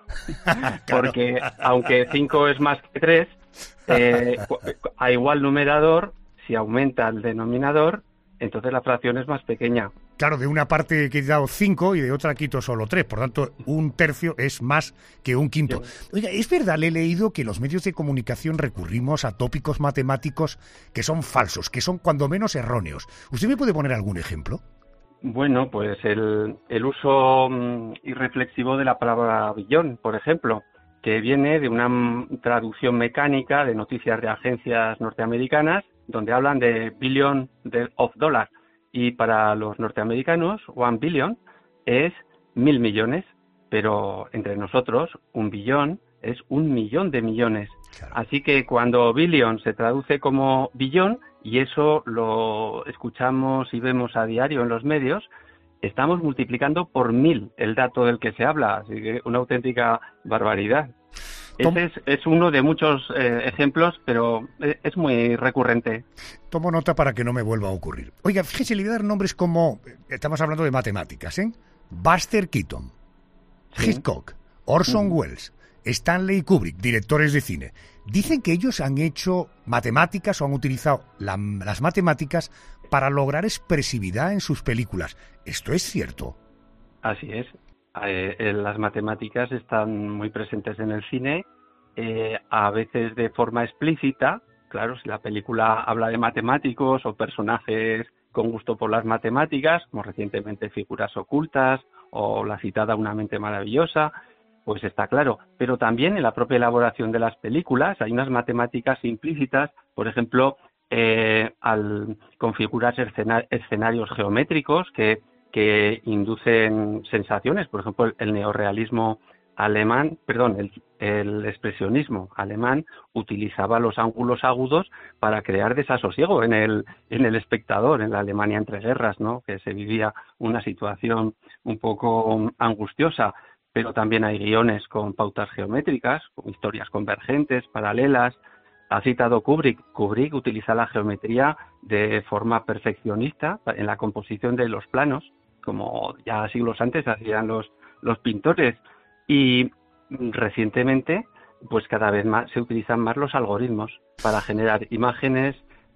Porque aunque cinco es más que tres, eh, a igual numerador, si aumenta el denominador, entonces la fracción es más pequeña. Claro, de una parte he quitado cinco y de otra quito solo tres. Por tanto, un tercio es más que un quinto. Oiga, es verdad, le he leído que los medios de comunicación recurrimos a tópicos matemáticos que son falsos, que son cuando menos erróneos. ¿Usted me puede poner algún ejemplo? Bueno, pues el, el uso mm, irreflexivo de la palabra billón, por ejemplo, que viene de una mm, traducción mecánica de noticias de agencias norteamericanas, donde hablan de billion de, of dollars. Y para los norteamericanos, one billion es mil millones, pero entre nosotros, un billón es un millón de millones. Claro. Así que cuando billion se traduce como billón, y eso lo escuchamos y vemos a diario en los medios, estamos multiplicando por mil el dato del que se habla. Así que una auténtica barbaridad. Ese es, es uno de muchos eh, ejemplos, pero es muy recurrente. Tomo nota para que no me vuelva a ocurrir. Oiga, fíjese, le voy a dar nombres como... Estamos hablando de matemáticas, ¿eh? Buster Keaton, ¿sí? Hitchcock, Orson uh-huh. Welles, Stanley Kubrick, directores de cine. Dicen que ellos han hecho matemáticas o han utilizado la, las matemáticas para lograr expresividad en sus películas. ¿Esto es cierto? Así es. Eh, las matemáticas están muy presentes en el cine, eh, a veces de forma explícita. Claro, si la película habla de matemáticos o personajes con gusto por las matemáticas, como recientemente Figuras ocultas o la citada Una mente maravillosa, pues está claro. Pero también en la propia elaboración de las películas hay unas matemáticas implícitas, por ejemplo, eh, al configurar escena- escenarios geométricos que que inducen sensaciones. Por ejemplo, el, el neorrealismo alemán, perdón, el, el expresionismo alemán utilizaba los ángulos agudos para crear desasosiego en el en el espectador, en la Alemania entre guerras, ¿no? Que se vivía una situación un poco angustiosa, pero también hay guiones con pautas geométricas, con historias convergentes, paralelas. Ha citado Kubrick. Kubrick utiliza la geometría de forma perfeccionista en la composición de los planos, como ya siglos antes hacían los, los pintores. Y recientemente, pues cada vez más se utilizan más los algoritmos para generar imágenes,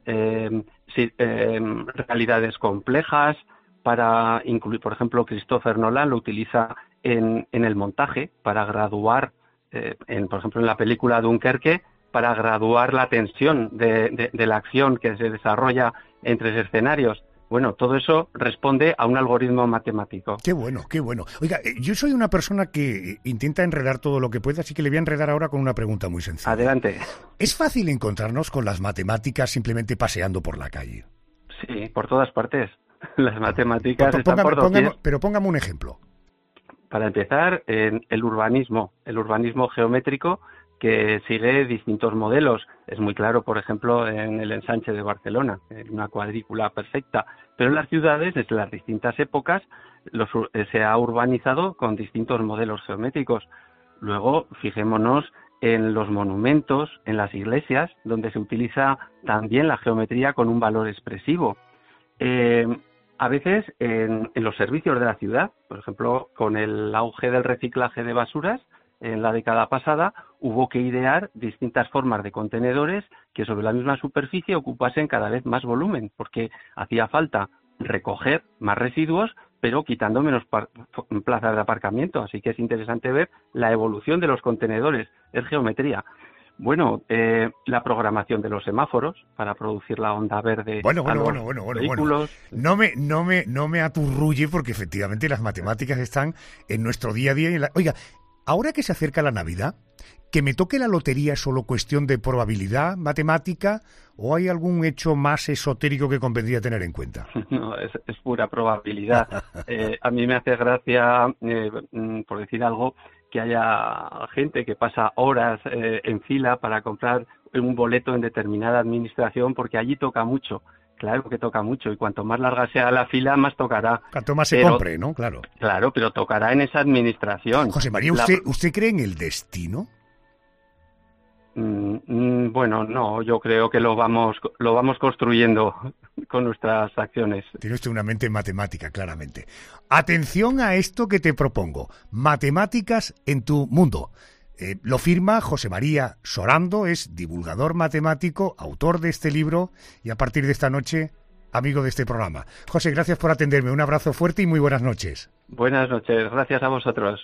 eh, eh, realidades complejas, para incluir, por ejemplo, Christopher Nolan lo utiliza en, en el montaje para graduar, eh, en, por ejemplo, en la película Dunkerque, para graduar la tensión de, de, de la acción que se desarrolla en tres escenarios. Bueno, todo eso responde a un algoritmo matemático. Qué bueno, qué bueno. Oiga, yo soy una persona que intenta enredar todo lo que puede, así que le voy a enredar ahora con una pregunta muy sencilla. Adelante. ¿Es fácil encontrarnos con las matemáticas simplemente paseando por la calle? Sí, por todas partes. Las matemáticas Pero, están póngame, por doquier. póngame, pero póngame un ejemplo. Para empezar, en el urbanismo, el urbanismo geométrico, que sigue distintos modelos. Es muy claro, por ejemplo, en el ensanche de Barcelona, en una cuadrícula perfecta. Pero en las ciudades, desde las distintas épocas, los, eh, se ha urbanizado con distintos modelos geométricos. Luego, fijémonos en los monumentos, en las iglesias, donde se utiliza también la geometría con un valor expresivo. Eh, a veces en, en los servicios de la ciudad, por ejemplo, con el auge del reciclaje de basuras, en la década pasada hubo que idear distintas formas de contenedores que sobre la misma superficie ocupasen cada vez más volumen, porque hacía falta recoger más residuos, pero quitando menos par- plazas de aparcamiento. Así que es interesante ver la evolución de los contenedores, es geometría. Bueno, eh, la programación de los semáforos para producir la onda verde bueno, bueno, a los bueno, bueno, bueno, vehículos. Bueno. No me, no me, no me aturrulle porque efectivamente las matemáticas están en nuestro día a día. Y en la... Oiga, ahora que se acerca la Navidad, ¿que me toque la lotería es solo cuestión de probabilidad matemática o hay algún hecho más esotérico que convendría tener en cuenta? No, es, es pura probabilidad. eh, a mí me hace gracia, eh, por decir algo, que haya gente que pasa horas eh, en fila para comprar un boleto en determinada administración porque allí toca mucho. Claro que toca mucho y cuanto más larga sea la fila, más tocará. Cuanto más se pero, compre, ¿no? Claro. Claro, pero tocará en esa administración. José María, ¿usted, la... ¿usted cree en el destino? Mm, mm, bueno. Bueno, no, yo creo que lo vamos lo vamos construyendo con nuestras acciones. Tiene usted una mente matemática, claramente. Atención a esto que te propongo. Matemáticas en tu mundo. Eh, lo firma José María Sorando, es divulgador matemático, autor de este libro y a partir de esta noche, amigo de este programa. José, gracias por atenderme. Un abrazo fuerte y muy buenas noches. Buenas noches, gracias a vosotros.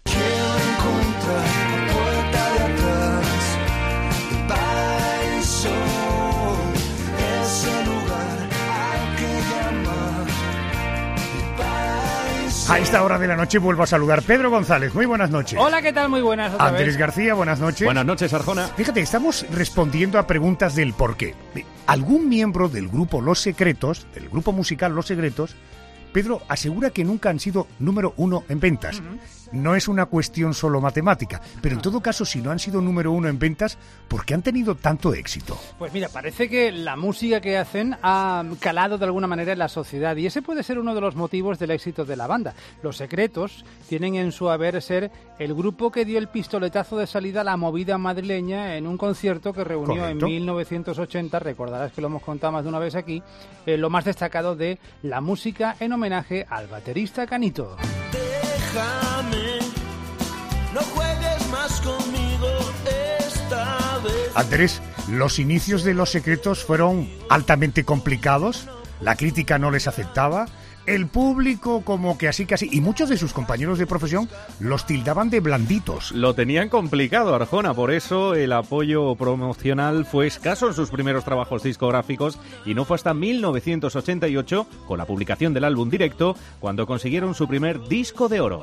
A esta hora de la noche vuelvo a saludar. Pedro González, muy buenas noches. Hola, ¿qué tal? Muy buenas. Otra Andrés vez. García, buenas noches. Buenas noches, Arjona. Fíjate, estamos respondiendo a preguntas del por qué. Algún miembro del grupo Los Secretos, del grupo musical Los Secretos, Pedro, asegura que nunca han sido número uno en ventas. Uh-huh. No es una cuestión solo matemática, pero en todo caso, si no han sido número uno en ventas, ¿por qué han tenido tanto éxito? Pues mira, parece que la música que hacen ha calado de alguna manera en la sociedad y ese puede ser uno de los motivos del éxito de la banda. Los Secretos tienen en su haber ser el grupo que dio el pistoletazo de salida a la movida madrileña en un concierto que reunió Correcto. en mil novecientos ochenta, recordarás que lo hemos contado más de una vez aquí, eh, lo más destacado de la música en homenaje al baterista Canito. Déjame, no juegues más conmigo esta vez. Andrés, los inicios de Los Secretos fueron altamente complicados, la crítica no les aceptaba, el público como que así casi, y muchos de sus compañeros de profesión los tildaban de blanditos. Lo tenían complicado, Arjona, por eso el apoyo promocional fue escaso en sus primeros trabajos discográficos y no fue hasta mil novecientos ochenta y ocho, con la publicación del álbum directo, cuando consiguieron su primer disco de oro.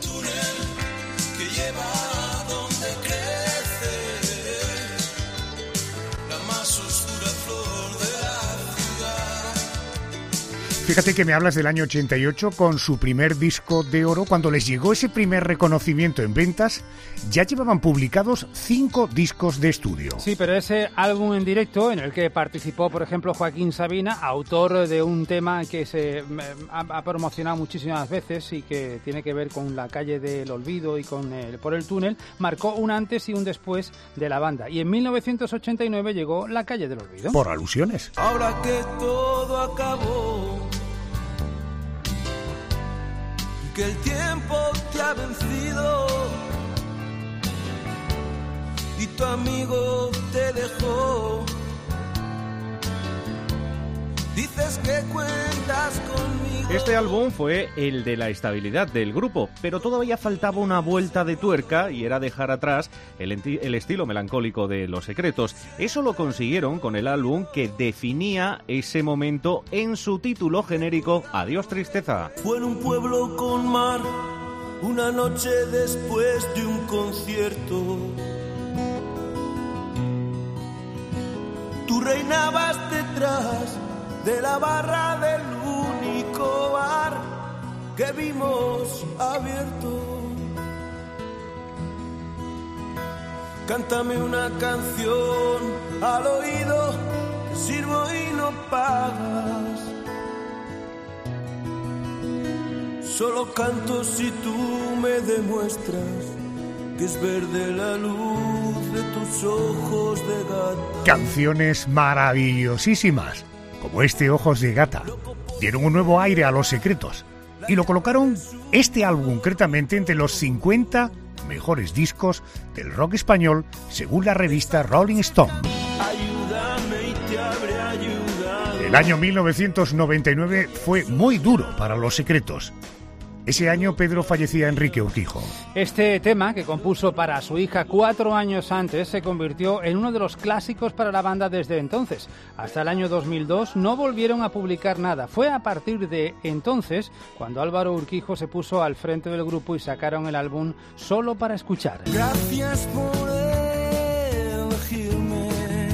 Fíjate que me hablas del año ochenta y ocho con su primer disco de oro. Cuando les llegó ese primer reconocimiento en ventas, ya llevaban publicados cinco discos de estudio. Sí, pero ese álbum en directo en el que participó, por ejemplo, Joaquín Sabina, autor de un tema que se ha, ha promocionado muchísimas veces y que tiene que ver con la calle del olvido y con el, por el túnel, marcó un antes y un después de la banda. Y en mil novecientos ochenta y nueve llegó La calle del olvido. Por alusiones. Ahora que todo acabó, que el tiempo te ha vencido y tu amigo te dejó, dices que cuentas conmigo. Este álbum fue el de la estabilidad del grupo, pero todavía faltaba una vuelta de tuerca y era dejar atrás el, enti- el estilo melancólico de Los Secretos. Eso lo consiguieron con el álbum que definía ese momento en su título genérico Adiós Tristeza. Fue en un pueblo con mar, una noche después de un concierto. Tú reinabas detrás de la barra del único bar que vimos abierto. Cántame una canción al oído, te sirvo y no pagas. Solo canto si tú me demuestras que es verde la luz de tus ojos de gata. Canciones maravillosísimas, como este Ojos de Gata, dieron un nuevo aire a Los Secretos y lo colocaron, este álbum concretamente, entre los cincuenta mejores discos del rock español según la revista Rolling Stone. Ayúdame y te habré ayudado. El año mil novecientos noventa y nueve fue muy duro para Los Secretos. Ese año, Pedro, fallecía Enrique Urquijo. Este tema, que compuso para su hija cuatro años antes, se convirtió en uno de los clásicos para la banda desde entonces. Hasta el año dos mil dos no volvieron a publicar nada. Fue a partir de entonces cuando Álvaro Urquijo se puso al frente del grupo y sacaron el álbum Solo para escuchar. Gracias por elegirme,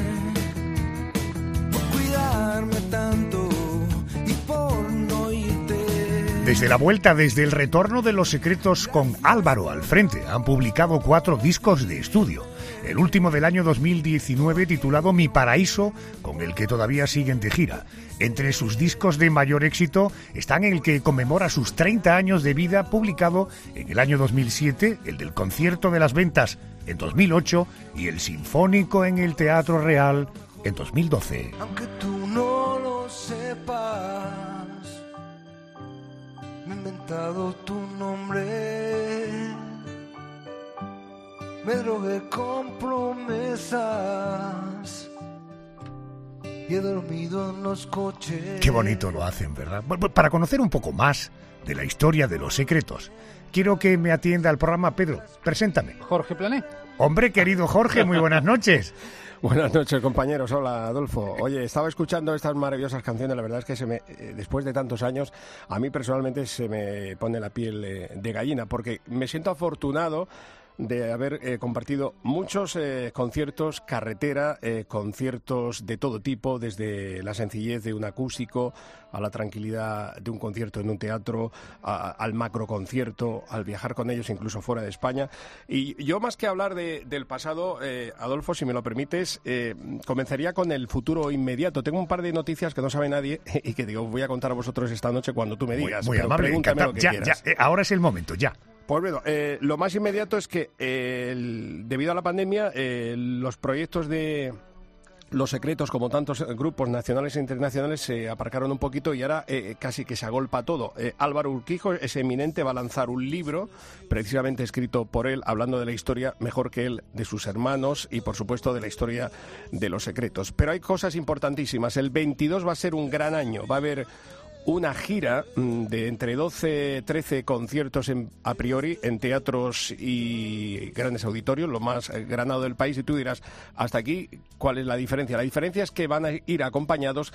por cuidarme tanto y por no irte. Desde la vuelta, desde el retorno de Los Secretos con Álvaro al frente, han publicado cuatro discos de estudio. el último del año dos mil diecinueve titulado Mi Paraíso, con el que todavía siguen de gira. Entre sus discos de mayor éxito están el que conmemora sus treinta años de vida, publicado en el año dos mil siete, el del Concierto de las Ventas en dos mil ocho y el Sinfónico en el Teatro Real en dos mil doce. Aunque tú no lo sepas, me he inventado tu nombre, me drogué con promesas y he dormido en los coches. Qué bonito lo hacen, ¿verdad? Bueno, para conocer un poco más de la historia de Los Secretos, quiero que me atienda al programa Pedro. Preséntame. Jorge Plané. Hombre, querido Jorge, muy buenas noches. Buenas noches, compañeros. Hola, Adolfo. Oye, estaba escuchando estas maravillosas canciones. La verdad es que se me, eh, después de tantos años, a mí personalmente se me pone la piel eh, de gallina, porque me siento afortunado de haber eh, compartido muchos eh, conciertos carretera, eh, conciertos de todo tipo, desde la sencillez de un acústico a la tranquilidad de un concierto en un teatro, a, al macro concierto, al viajar con ellos incluso fuera de España. Y yo, más que hablar de, del pasado, eh, Adolfo, si me lo permites, eh, comenzaría con el futuro inmediato. Tengo un par de noticias que no sabe nadie y que digo, voy a contar a vosotros esta noche cuando tú me digas. Muy, muy amable, pregúntame lo que ya, quieras. Ya, eh, ahora es el momento, ya. Pues bueno, eh, lo más inmediato es que eh, el, debido a la pandemia, eh, los proyectos de Los Secretos, como tantos grupos nacionales e internacionales, se aparcaron un poquito y ahora eh, casi que se agolpa todo. Eh, Álvaro Urquijo es eminente, va a lanzar un libro precisamente escrito por él, hablando de la historia, mejor que él, de sus hermanos y por supuesto de la historia de Los Secretos. Pero hay cosas importantísimas. El veintidós va a ser un gran año, va a haber una gira de entre doce, trece conciertos en, a priori en teatros y grandes auditorios, lo más granado del país, y tú dirás, hasta aquí, ¿cuál es la diferencia? La diferencia es que van a ir acompañados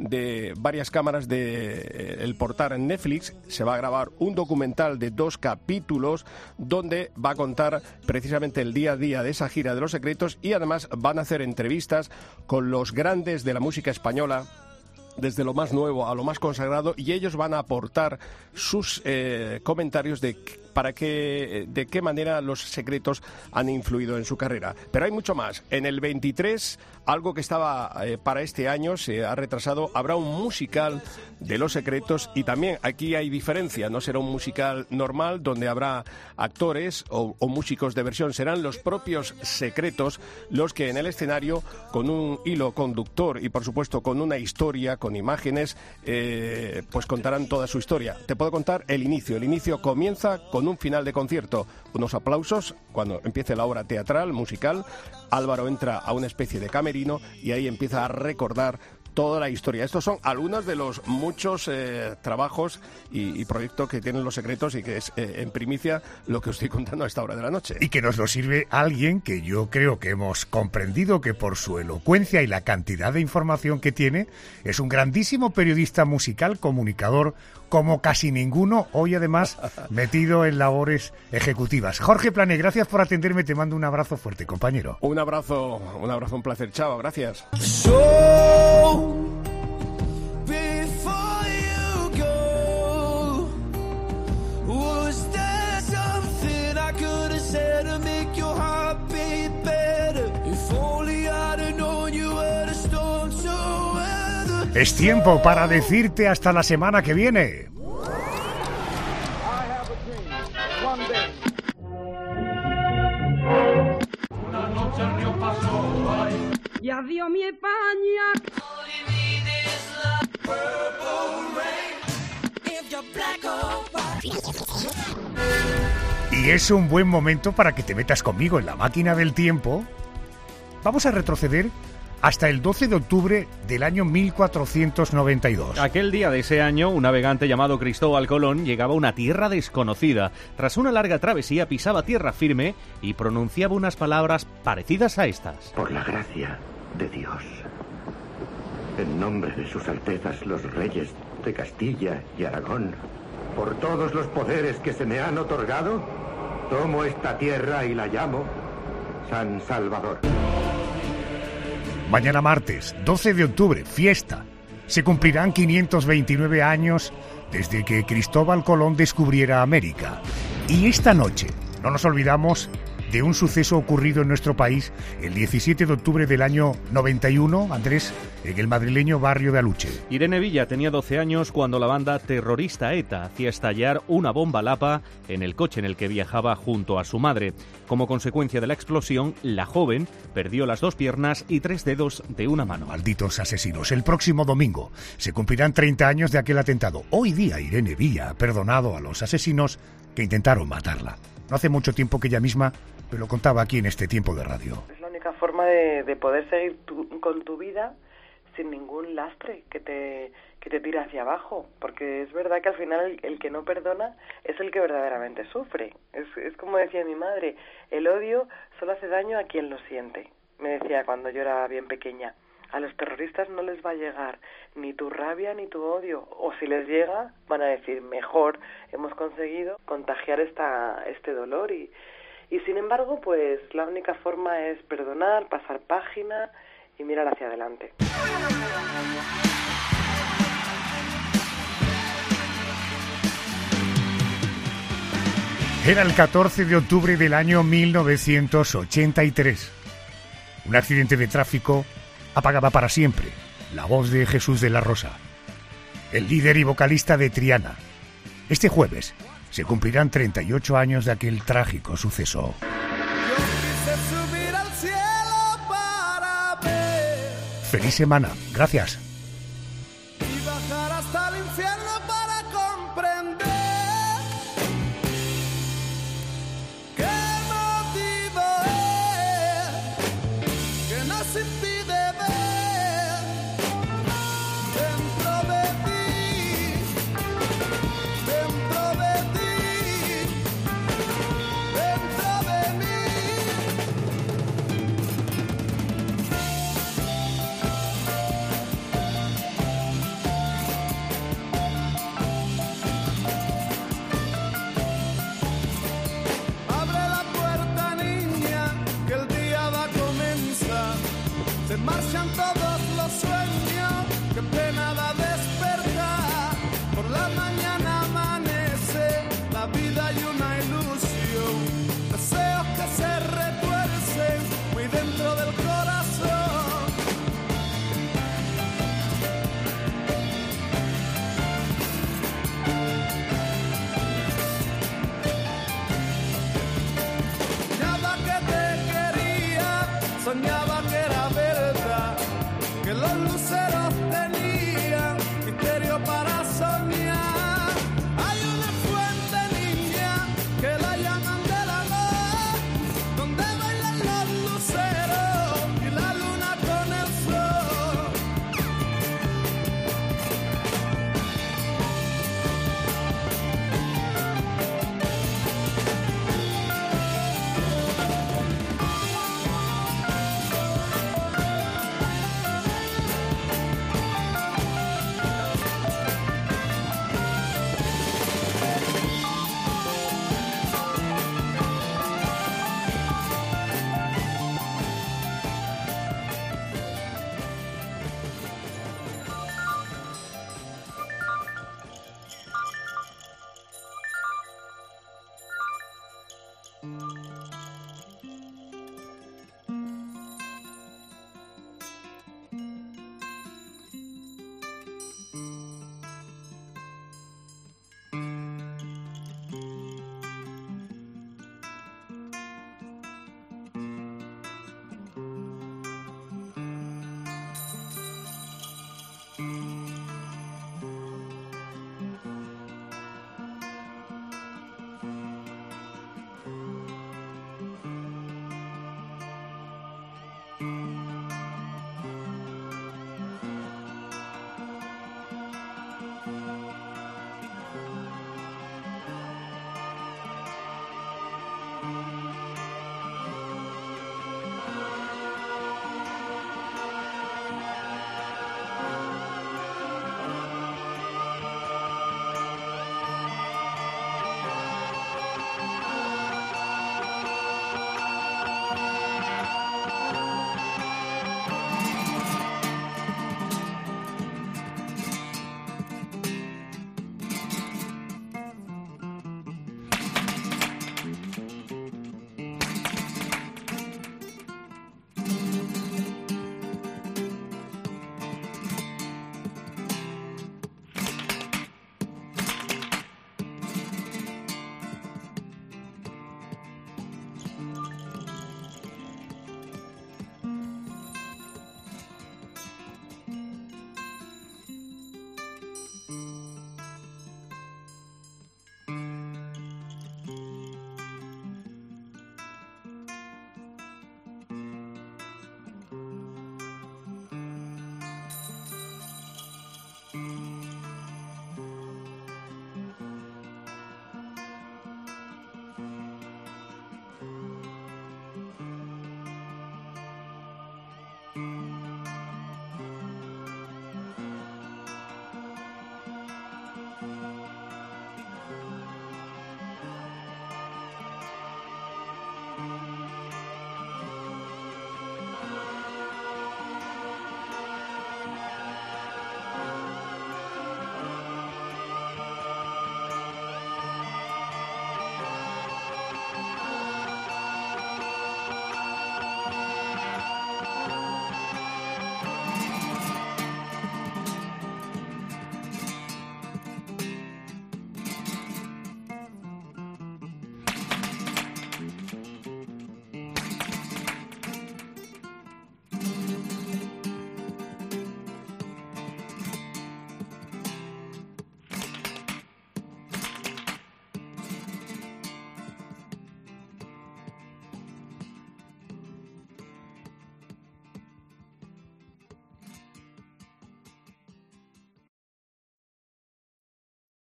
de varias cámaras de eh, El Portal en Netflix. Se va a grabar un documental de dos capítulos donde va a contar precisamente el día a día de esa gira de Los Secretos, y además van a hacer entrevistas con los grandes de la música española, desde lo más nuevo a lo más consagrado, y ellos van a aportar sus eh, comentarios de para qué, de qué manera Los Secretos han influido en su carrera. Pero hay mucho más. En el veintitrés, algo que estaba eh, para este año, se ha retrasado, habrá un musical de Los Secretos, y también aquí hay diferencia, no será un musical normal donde habrá actores o, o músicos de versión, serán los propios Secretos los que en el escenario, con un hilo conductor y por supuesto con una historia, con imágenes, eh, pues contarán toda su historia. Te puedo contar el inicio. El inicio comienza con un final de concierto, unos aplausos cuando empiece la obra teatral, musical. Álvaro entra a una especie de camerino y ahí empieza a recordar toda la historia. Estos son algunos de los muchos eh, trabajos y, y proyectos que tienen Los Secretos, y que es eh, en primicia lo que os estoy contando a esta hora de la noche. Y que nos lo sirve alguien que yo creo que hemos comprendido que por su elocuencia y la cantidad de información que tiene, es un grandísimo periodista musical, comunicador, como casi ninguno, hoy además metido en labores ejecutivas. Jorge Plané, gracias por atenderme, te mando un abrazo fuerte, compañero. Un abrazo, un abrazo, un placer, chao, gracias. So, before you go, was there something I could have said to make your heart beat better? If only I'd have known you were the storm to weather. Es tiempo para decirte hasta la semana que viene. Una noche el río pasó, ay. Y adiós mi España. Y es un buen momento para que te metas conmigo en la máquina del tiempo. Vamos a retroceder hasta el doce de octubre del año mil cuatrocientos noventa y dos. Aquel día de ese año, un navegante llamado Cristóbal Colón llegaba a una tierra desconocida. Tras una larga travesía, pisaba tierra firme y pronunciaba unas palabras parecidas a estas. Por la gracia de Dios, en nombre de sus altezas los reyes de Castilla y Aragón, por todos los poderes que se me han otorgado, tomo esta tierra y la llamo San Salvador. Mañana martes, doce de octubre, fiesta. Se cumplirán quinientos veintinueve años desde que Cristóbal Colón descubriera América. Y esta noche, no nos olvidamos de un suceso ocurrido en nuestro país el diecisiete de octubre del año noventa y uno, Andrés, en el madrileño barrio de Aluche. Irene Villa tenía doce años cuando la banda terrorista ETA hacía estallar una bomba lapa en el coche en el que viajaba junto a su madre. Como consecuencia de la explosión, la joven perdió las dos piernas y tres dedos de una mano. Malditos asesinos. El próximo domingo se cumplirán treinta años de aquel atentado. Hoy día Irene Villa ha perdonado a los asesinos que intentaron matarla. No hace mucho tiempo que ella misma me lo contaba aquí en este tiempo de radio. Es la única forma de, de poder seguir tu, con tu vida sin ningún lastre que te, que te tire hacia abajo, porque es verdad que al final el, el que no perdona es el que verdaderamente sufre. Es, es como decía mi madre, el odio solo hace daño a quien lo siente. Me decía cuando yo era bien pequeña, a los terroristas no les va a llegar ni tu rabia ni tu odio, o si les llega van a decir, mejor hemos conseguido contagiar esta, este dolor y Y sin embargo, pues la única forma es perdonar, pasar página y mirar hacia adelante. Era el catorce de octubre del año mil novecientos ochenta y tres. Un accidente de tráfico apagaba para siempre la voz de Jesús de la Rosa, el líder y vocalista de Triana. Este jueves se cumplirán treinta y ocho años de aquel trágico suceso. Feliz semana. Gracias. Y bajar hasta el infierno para comprender qué motivo es que nos impide ver dentro de ti, dentro de ti, dentro de mí. Se marchan todos.